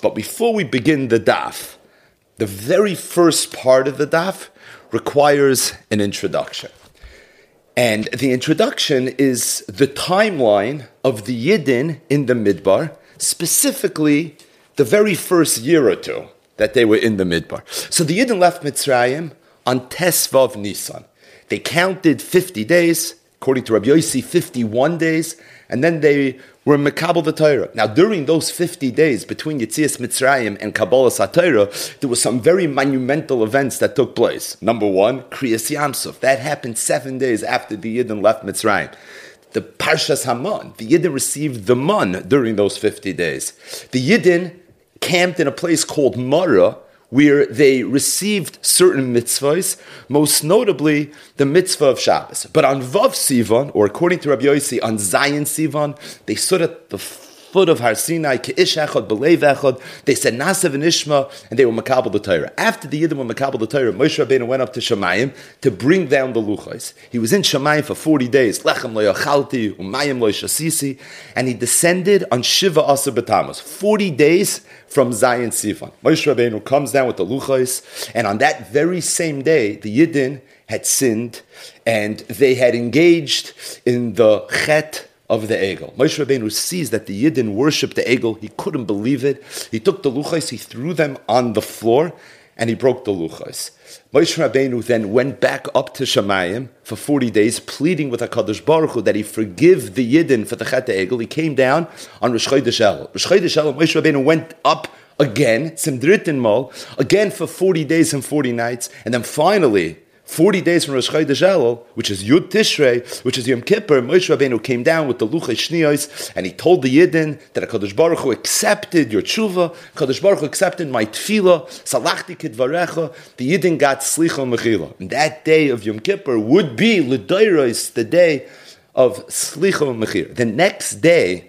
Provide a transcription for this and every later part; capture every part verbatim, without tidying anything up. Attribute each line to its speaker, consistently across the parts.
Speaker 1: But before we begin the daf, the very first part of the daf requires an introduction. And the introduction is the timeline of the Yidden in the Midbar, specifically the very first year or two that they were in the Midbar. So the Yidden left Mitzrayim on Tesvav Nisan. They counted fifty days, according to Rabbi Yossi, fifty-one days, and then they were Mekabel the Torah. Now, during those fifty days between Yetzias Mitzrayim and Kabbalas HaTorah, there were some very monumental events that took place. Number one, Kriyas Yamsuf. That happened seven days after the Yidden left Mitzrayim. The Parshas Haman. The Yidden received the Man during those fifty days. The Yidden camped in a place called Mara, where they received certain mitzvahs, most notably the mitzvah of Shabbos. But on Vav Sivan, or according to Rabbi Yossi, on Zayin Sivan, they stood at the foot of Har Sinai, Ke'ish Echad, B'Leiv Echad. They said Nasav and Ishma, and they were Makabel the Torah. After the Yidden were Makabel the Torah, Moshe Rabbeinu went up to Shemayim to bring down the Luchos. He was in Shemayim for forty days, Lechem lo yachalti, Umayim lo yashasisi, and he descended on Shiva Asar B'Tammuz, forty days from Zayin Sivan. Moshe Rabbeinu comes down with the Luchos, and on that very same day, the Yidden had sinned, and they had engaged in the Chet of the Egel. Moshe Rabbeinu sees that the Yidden worshipped the Egel. He couldn't believe it. He took the Luchos, he threw them on the floor, and he broke the Luchos. Moshe Rabbeinu then went back up to Shemayim for forty days, pleading with HaKadosh Baruch Hu that he forgive the Yidden for the Chet Egel. He came down on Rosh Chodesh Elul. Rosh Chodesh Elul, Moshe Rabbeinu went up again, Simdritin Mol, again for forty days and forty nights, and then finally, forty days from Rosh Chodesh Elul, which is Yud Tishrei, which is Yom Kippur, Moshe Rabbeinu came down with the Luchos Shniyos, and he told the Yidden that HaKadosh Baruch Hu accepted your tshuva, HaKadosh Baruch Hu accepted my tefillah, salachti kidvarecha, the Yidden got slicha mechila. And that day of Yom Kippur would be l'dairos, the day of slicha mechila. The next day,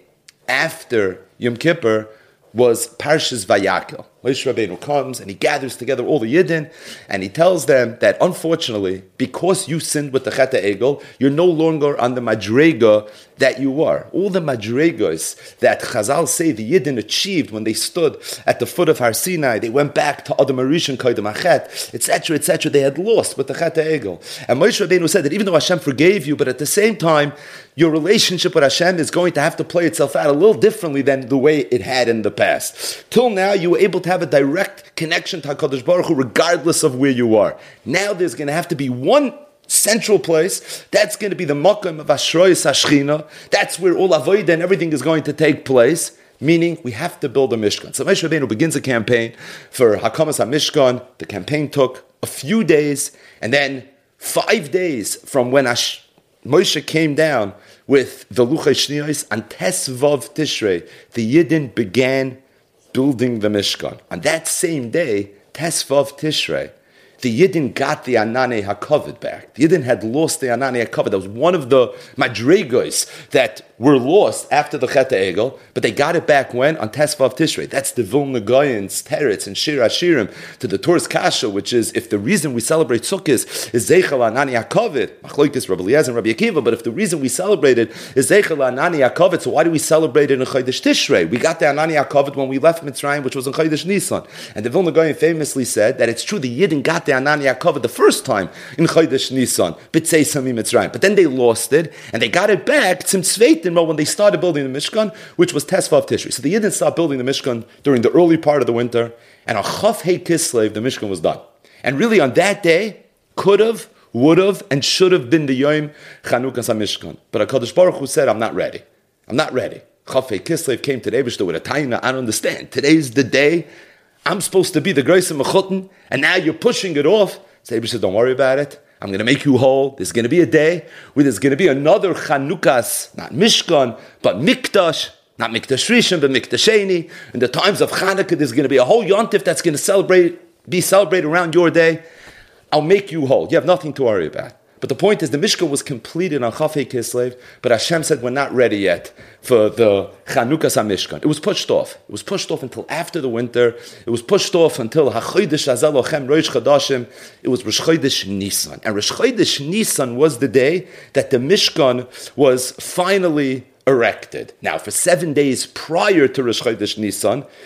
Speaker 1: after Yom Kippur, was Parshas Vayakel. Moshe Rabbeinu comes and he gathers together all the Yidden and he tells them that unfortunately, because you sinned with the Chet Egel, you're no longer on the Madrega that you were. All the Madregas that Chazal say the Yidden achieved when they stood at the foot of Har Sinai, they went back to Adam Arishan, Koydem Achet, et cetera, et cetera. They had lost with the Chet Egel. And Moshe Rabbeinu said that even though Hashem forgave you, but at the same time, your relationship with Hashem is going to have to play itself out a little differently than the way it had in the past. Till now, you were able to have a direct connection to HaKadosh Baruch Hu regardless of where you are. Now there's going to have to be one central place. That's going to be the Makom of Ashroyis Hashchina. That's where all Avodah and everything is going to take place. Meaning, we have to build a Mishkan. So Moshe Rabbeinu begins a campaign for Hakamas HaMishkan. The campaign took a few days, and then five days from when Ash- Moshe came down with the Luchos Shniyos on Tesvav Tishrei, the Yidden began building the Mishkan. On that same day, Tesvav Tishrei, the Yidden got the Ananei HaKavod back. The Yidden had lost the Ananei HaKavod. That was one of the Madregos that were lost after the Chet Egel, but they got it back when? On Tesvav Tishrei. That's the Vilna Gaon's Teretz and Shir Hashirim to the Torah's Kasha, which is, if the reason we celebrate Sukkot is Zeichel Ananei HaKavod, Machloikis Rabbi Eliezer and Rabbi Akiva, but if the reason we celebrate it is Zeichel Ananei HaKavod, so why do we celebrate it in Chodesh Tishrei? We got the Ananei HaKavod when we left Mitzrayim, which was in Chodesh Nisan. And the Vilna Gaon famously said that it's true the Yidden got the Ananei HaKavod the first time in Chodesh Nisan, B'tzei Sami Mitzrayim, but then they lost it, and they got it back Tzimtzveitin when they started building the Mishkan, which was Tesvav Tishrei. So the Yidden started building the Mishkan during the early part of the winter, and on Chaf Hei Kislev, the Mishkan was done. And really on that day, could have, would have, and should have been the Yom Chanukas HaMishkan. But HaKadosh Baruch Hu said, I'm not ready. I'm not ready. Chaf Hei Kislev came to the Eibishter with a taina. I don't understand. Today's the day. I'm supposed to be the Greis Mechutin, and now you're pushing it off. So Eibishter said, don't worry about it. I'm going to make you whole. There's going to be a day where there's going to be another Chanukas, not Mishkan, but Mikdash, not Mikdash Rishon, but Mikdash Sheni. In the times of Chanukah, there's going to be a whole Yontif that's going to celebrate, be celebrated around your day. I'll make you whole. You have nothing to worry about. But the point is, the Mishkan was completed on Chaf Hei Kislev, but Hashem said, we're not ready yet for the Chanukas HaMishkan. It was pushed off. It was pushed off until after the winter. It was pushed off until HaChodesh Hazeh Lochem Rosh Chodashim. It was Rosh Chodesh Nisan. And Rosh Chodesh Nisan was the day that the Mishkan was finally erected. Now, for seven days prior to Rosh Chodesh Nisan,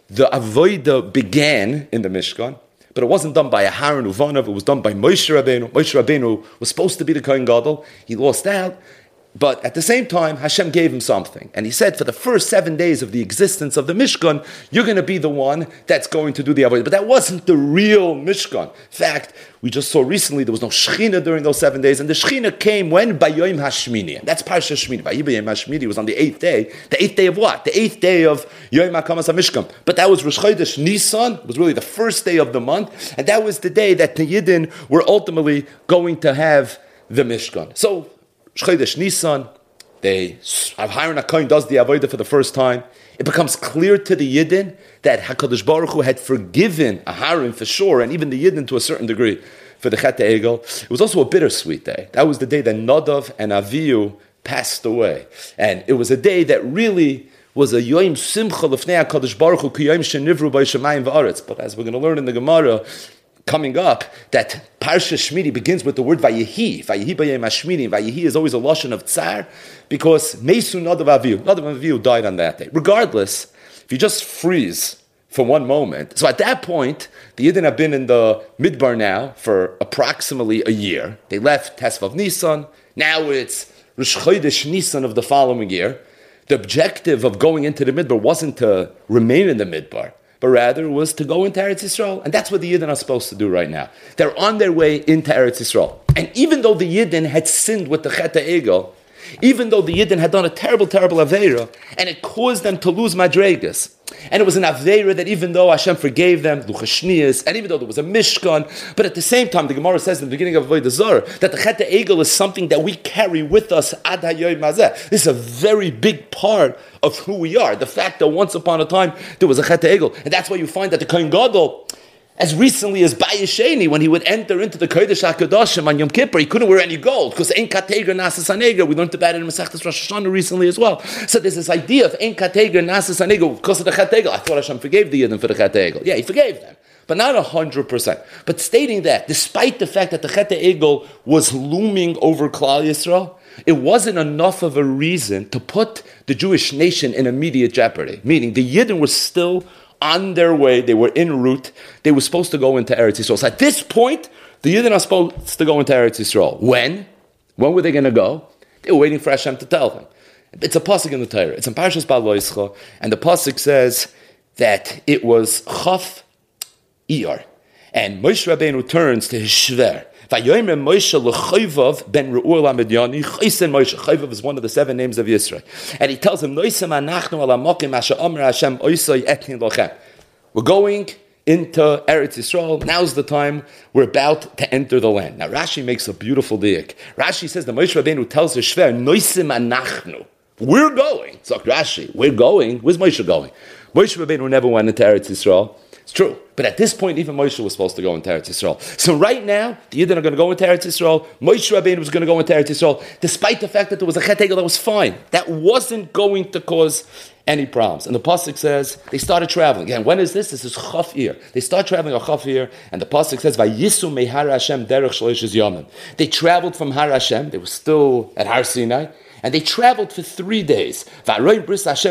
Speaker 1: the avodah began in the Mishkan, but it wasn't done by Aharon Uvanav, it was done by Moshe Rabbeinu. Moshe Rabbeinu was supposed to be the Kohen Gadol, he lost out. But at the same time, Hashem gave him something. And he said, for the first seven days of the existence of the Mishkan, you're going to be the one that's going to do the avodah. But that wasn't the real Mishkan. In fact, we just saw recently there was no Shechina during those seven days. And the Shechina came when? By Yom HaShmini. That's Parsha Shmini. By Yom HaShmini was on the eighth day. The eighth day of what? The eighth day of Yom HaKamas HaMishkan. But that was Rosh Chodesh Nisan. It was really the first day of the month. And that was the day that the Yidden were ultimately going to have the Mishkan. So, Chodesh Nisan, they Aharon HaKohen does the avodah for the first time. It becomes clear to the Yidden that HaKadosh Baruch Hu had forgiven Aharon for sure, and even the Yidden to a certain degree for the Chet HaEgel. It was also a bittersweet day. That was the day that Nadav and Avihu passed away, and it was a day that really was a Yom Simcha Lefnei HaKadosh Baruch Hu Ki Yom Shenivru Bei Shemayim V'Aretz. But as we're going to learn in the Gemara coming up, that Parsha Shmini begins with the word Vayehi. Vayehi b'yom HaShmini. Vayehi is always a lashon of tsar, because Mesu Nadav Avihu. Nadav Avihu died on that day. Regardless, if you just freeze for one moment, so at that point, the Yidden have been in the Midbar now for approximately a year. They left Tesvav Nisan. Now it's Rosh Chodesh Nisan of the following year. The objective of going into the Midbar wasn't to remain in the Midbar, but rather was to go into Eretz Yisrael. And that's what the Yidden are supposed to do right now. They're on their way into Eretz Yisrael. And even though the Yidden had sinned with the Chet HaEgel, even though the Yidden had done a terrible, terrible Aveira, and it caused them to lose Madregas, and it was an Aveira that even though Hashem forgave them, Luchashnias, and even though there was a Mishkan, but at the same time, the Gemara says in the beginning of Avodah Zarah, that the Chet HaEgel is something that we carry with us ad hayoyim hazeh. This is a very big part of who we are. The fact that once upon a time, there was a Chet HaEgel. And that's why you find that the Kohen Gadol, as recently as Bayesheni, when he would enter into the Kodesh HaKadoshim on Yom Kippur, he couldn't wear any gold, because Ein Kateger Nasas HaNeger, we learned about it in Masechtas Rosh Hashanah recently as well. So there's this idea of Ein Kateger Nasas HaNeger, because of the Chet HaEgel. I thought Hashem forgave the Yidden for the Chet HaEgel. Yeah, he forgave them, but not one hundred percent. But stating that, despite the fact that the Chet HaEgel was looming over Klal Yisrael, it wasn't enough of a reason to put the Jewish nation in immediate jeopardy. Meaning, the Yidden were still on their way, they were en route, they were supposed to go into Eretz Yisrael. So at this point, the Yidden are supposed to go into Eretz Yisrael. When? When were they going to go? They were waiting for Hashem to tell them. It's a pasuk in the Torah. It's in Parshas Baloischa, and the pasuk says that it was Chaf Iyar. And Moshe Rabbeinu turns to his shver. Vayomer Moshe leChovav ben Reuel HaMidyani. Chaysen Moshe. Chovav is one of the seven names of Yisrael. And he tells him, Noisem anachnu ala mokim asher omer Hashem oisai etnin lochem. We're going into Eretz Yisrael. Now's the time we're about to enter the land. Now Rashi makes a beautiful diak. Rashi says the Moshe Rabbeinu tells his shver, Noisem anachnu. We're going. So Rashi, we're going. Where's Moshe going? Moshe Rabbeinu never went into Eretz Yisrael. It's true. But at this point, even Moshe was supposed to go into Eretz Yisrael. So right now, the Yidden are going to go into Eretz Yisrael. Moshe Rabbeinu was going to go into Eretz Yisrael, despite the fact that there was a Chet HaEgel that was fine. That wasn't going to cause any problems. And the pasuk says they started traveling. Again, when is this? This is Chaf Iyar. They start traveling on Chaf Iyar, and the pasuk says, "Vayisu mehar Hashem derech shloishes yomim." They traveled from Har Hashem. They were still at Har Sinai. And they traveled for three days. Rashi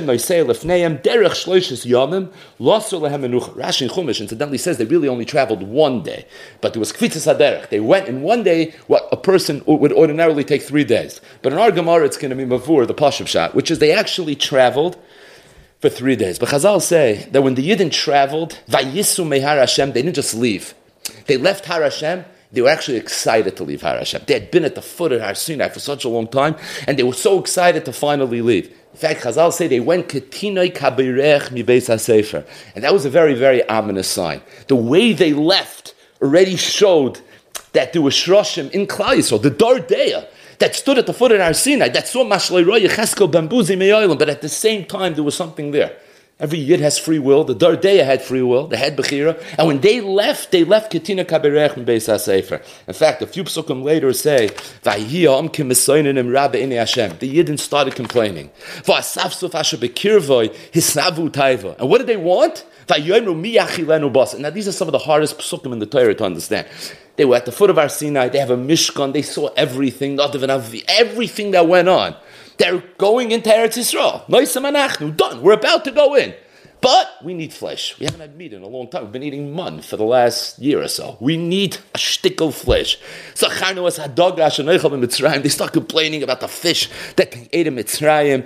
Speaker 1: in Chumash incidentally says they really only traveled one day. But it was Kvitzas HaDerech. They went in one day what a person would ordinarily take three days. But in our Gemara it's going to be Mavur, the Pashup Shot, which is they actually traveled for three days. But Chazal say that when the Yidden traveled, Vayisu Mehar Hashem, they didn't just leave. They left Har Hashem. They were actually excited to leave Har Hashem. They had been at the foot of Har Sinai for such a long time, and they were so excited to finally leave. In fact, Chazal say they went Ketinoi Kabirech Mi Beis HaSefer, and that was a very, very ominous sign. The way they left already showed that there was Shroshim in Klal Yisrael, the Dardeya, that stood at the foot of Har Sinai, that saw Mashlei Roya Cheskel Bambuzi Me'olim, but at the same time there was something there. Every Yid has free will. The Dardeya had free will. They had Bechira. And when they left, they left Ketina Kabirech and Beis HaSefer. In fact, a few psukim later say, Vayhi ha'amkim mesoinim rabbe inei Hashem. The Yidden started complaining. V'asafsuf asher bekirvoi hisavu taiva. And what did they want? Vayomru mi yachilenu bas. Now these are some of the hardest psukim in the Torah to understand. They were at the foot of Har Sinai. They have a Mishkan. They saw everything, everything that went on. They're going into Eretz Yisrael. Noisem anachnu, done. We're about to go in. But we need flesh. We haven't had meat in a long time. We've been eating mun for the last year or so. We need a shtickle flesh. So they start complaining about the fish that they ate in Mitzrayim.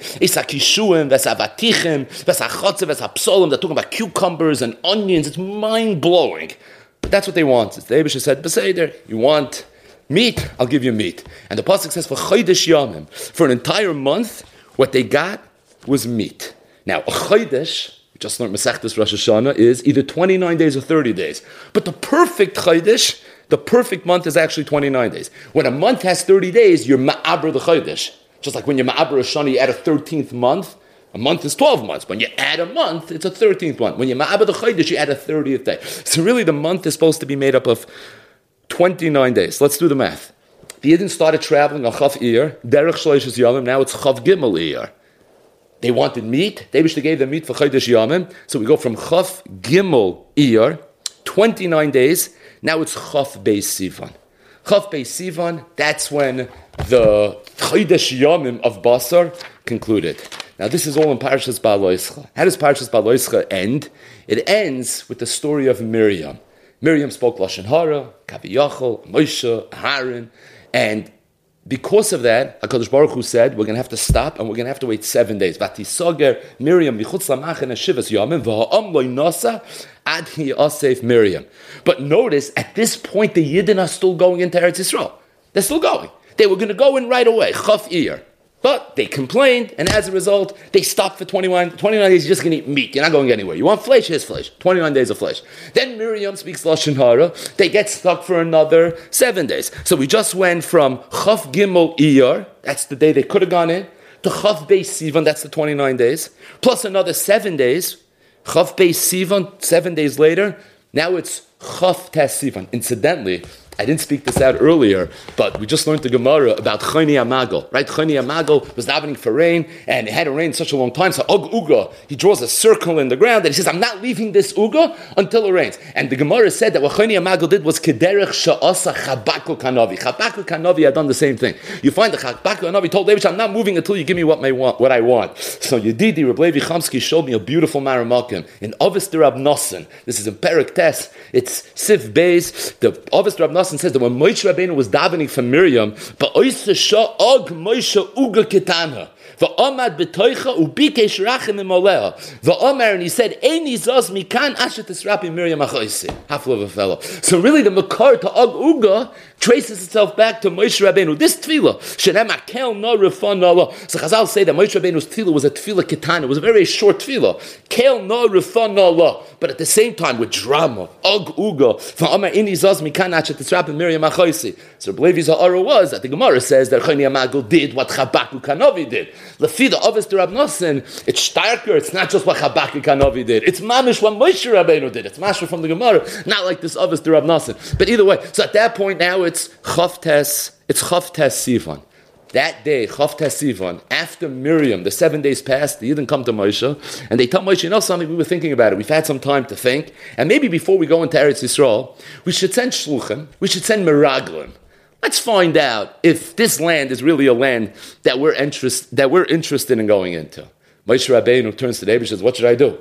Speaker 1: They're talking about cucumbers and onions. It's mind-blowing. But that's what they want. The Eibusha said, Beseder, you want meat? I'll give you meat. And the pasuk says, for chodesh yamim, for an entire month, what they got was meat. Now, a chodesh, just learned Masechtas Rosh Hashanah, is either twenty-nine days or thirty days. But the perfect Chodesh, the perfect month is actually twenty-nine days. When a month has thirty days, you're Ma'abra the Chodesh. Just like when you're Ma'abra Hashanah, you add a thirteenth month. A month is twelve months. When you add a month, it's a thirteenth month. When you're Ma'abra the Chodesh, you add a thirtieth day. So really the month is supposed to be made up of twenty-nine days. Let's do the math. The Yidden started traveling on Chav Iyar, Derech Shloishes Yomim, now it's Chav Gimel Iyar. They wanted meat. They wish they gave them meat for Chodesh Yamim. So we go from Chaf Gimel Iyar, twenty-nine days. Now it's Chaf Beis Sivan. Chaf Beis Sivan, that's when the Chodesh Yamim of Basar concluded. Now this is all in Parshas Ba'al Yischa. How does Parshas Ba'al Yischa end? It ends with the story of Miriam. Miriam spoke Lashon Hara, Kaviyachol, Moshe, Aaron, and because of that, HaKadosh Baruch Hu said, we're going to have to stop and we're going to have to wait seven days. Vatisager Miriam michutz lamach and shivas yamim v'ha'am lo nasa ad hi asef Miriam. But notice, at this point, the Yidden are still going into Eretz Yisrael. They're still going. They were going to go in right away, Chaf Iyar. But they complained, and as a result, they stopped for twenty-one, twenty-nine days. You're just going to eat meat. You're not going anywhere. You want flesh? Here's flesh. twenty-nine days of flesh. Then Miriam speaks Lashon Hara. They get stuck for another seven days. So we just went from Chaf Gimel Iyar, that's the day they could have gone in, to Chaf Beis Sivan, that's the twenty-nine days, plus another seven days. Chaf Beis Sivan, seven days later, now it's Chaf Tes Sivan. Incidentally, I didn't speak this out earlier, but we just learned the Gemara about Choni Amagal, right? Choni Amagal was davening for rain, and it hadn't rained such a long time, so Og Uga, he draws a circle in the ground, and he says, I'm not leaving this Uga until it rains. And the Gemara said that what Choni Amagal did was Kederech Sha'asa Chabakul Kanavi. Chabakul Kanavi had done the same thing. You find the Chabakul Kanavi told David, I'm not moving until you give me what, may want, what I want. So Yedidi, Reb Levi Chamsky showed me a beautiful Maramakim in Ovis de Rab Nosson. This is in Perek Tes, it's Sif Beis. The Ovis de Rab Nosson says that when Moshe Rabbeinu was davening for Miriam, Ba'oisa Shah Og Moshe Uga Ketana, Va'amad B'toicha Ubikesh Rachim Imolea, Va'amar, and he said, Eini Zos Mikan Ashet Esrapi Miriam Achoisi, half of a fellow. So really the Makar to Og Uga traces itself back to Moshe Rabbeinu. This tefillah, Shenem Akel No Refan Allah. So Chazal say that Moshe Rabbeinu's tefillah was a tefillah Ketana. It was a very short tefillah. Kel No Refan Allah. But at the same time, with drama, Og Uga, Va'amar Eini Zos Mikan Ashet Esrapi Miriam Achoisi. So Levi's Ha'ara was that the Gemara says that Choni Amagal did what Chabakuk Kanavi did. Lefida Ovis de Rab Nosson, it's starker. It's not just what Chabakuk Kanavi did. It's mamish what Moshe Rabbeinu did. It's mashma from the Gemara, not like this Ovis de Rab Nosson. But either way, so at that point now it's Chaf Tes, it's Chaf Tes Sivan. That day, Chaf Tes Sivan, after Miriam, the seven days passed, the Yidden come to Moshe, and they tell Moshe, you know something, we were thinking about it, we've had some time to think, and maybe before we go into Eretz Yisrael, we should send Shluchim, we should send Meraglim. Let's find out if this land is really a land that we're interest, that we're interested in going into. Moshe Rabbeinu turns to the Rebbe and says, what should I do?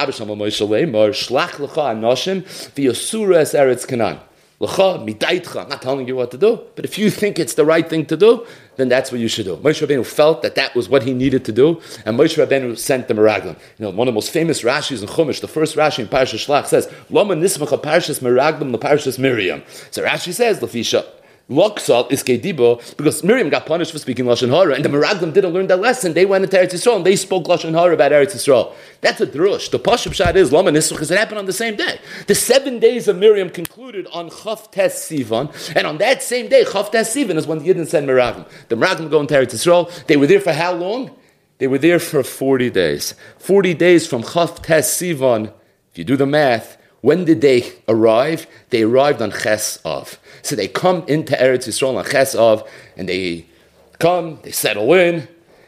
Speaker 1: I'm not telling you what to do, but if you think it's the right thing to do, then that's what you should do. Moshe Rabbeinu felt that that was what he needed to do, and Moshe Rabbeinu sent the Meraglim. You know, one of the most famous Rashis in Chumash, the first Rashi in Parashas Shlach says, Lama nismacha Parashas Meraglim la Parashas Miriam. So Rashi says, Lafisha, Loksal is Kedibo, because Miriam got punished for speaking Lashon Hara, and the Meraglim didn't learn that lesson. They went into Eretz Yisrael, and they spoke Lashon Hara about Eretz Yisrael. That's a drush. The Pashup Shad is Lama Nisrach, because it happened on the same day. The seven days of Miriam concluded on Chaf Tes Sivan, and on that same day, Chaf Tes Sivan is when the Yidden sent Meraglim. The Meraglim go into Eretz Yisrael. They were there for how long? They were there for forty days. forty days from Chaf Tes Sivan, if you do the math, when did they arrive? They arrived on Ches Av. So they come into Eretz Yisrael on Ches Av, and they come, they settle in,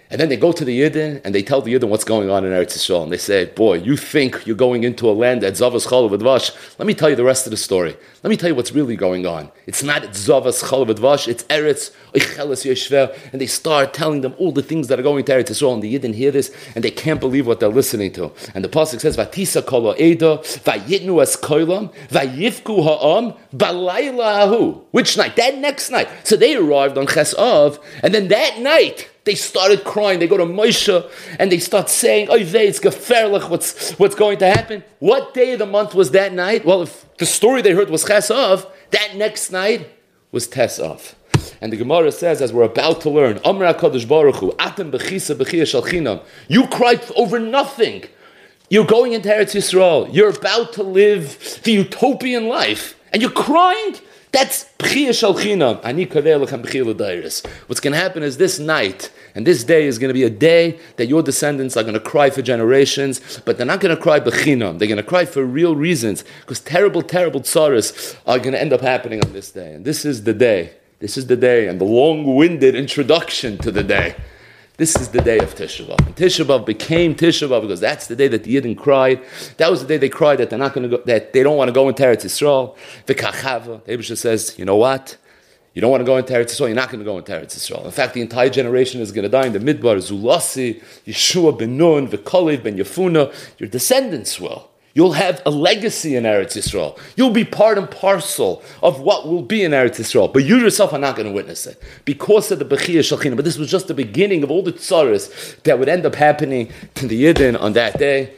Speaker 1: And then they go to the Yidden and they tell the Yidden what's going on in Eretz Yisrael. And they say, boy, you think you're going into a land that's Zavas Chalav Advash. Let me tell you the rest of the story. Let me tell you what's really going on. It's not Zavas Chalav Advash, it's Eretz Oicheles Yeshver. And they start telling them all the things that are going to Eretz Yisrael. And the Yidden hear this and they can't believe what they're listening to. And the Pasuk says, Vatisa Kolo Eda, Vayitnu Es Koilam, Vayivku Ha'am, Balayla Ahu. Which night? That next night. So they arrived on Ches Av, and then that night, they started crying. They go to Moshe and they start saying, "Oy vey, it's geferlich. What's what's going to happen?" What day of the month was that night? Well, if the story they heard was Ches Av, that next night was Tes Av. And the Gemara says, as we're about to learn, Amar HaKadosh Baruch Hu, Atem bechisa bechia shel chinam. You cried over nothing. You're going into Eretz Yisrael. You're about to live the utopian life, and you're crying. That's bechia shel chinam. Ani kaveh lechem bechia l'dairis. What's going to happen is this night and this day is going to be a day that your descendants are going to cry for generations, but they're not going to cry b'chinam. They're going to cry for real reasons, because terrible, terrible tsaras are going to end up happening on this day. And this is the day. This is the day, and the long-winded introduction to the day. This is the day of Tisha B'Av. And Tisha B'Av became Tisha B'Av because that's the day that the Yidden cried. That was the day they cried that they're not going to go, that they don't want to go into Eretz Yisrael. V'kachava. The Eibusha says, you know what? You don't want to go into Eretz Yisrael, you're not going to go into Eretz Yisrael. In fact, the entire generation is going to die in the Midbar. Zulasi, Yeshua ben Nun, V'Kalev ben Yefuna. Your descendants will. You'll have a legacy in Eretz Yisrael. You'll be part and parcel of what will be in Eretz Yisrael. But you yourself are not going to witness it because of the Bechiyah Shalchina. But this was just the beginning of all the tzaras that would end up happening to the Yidden on that day.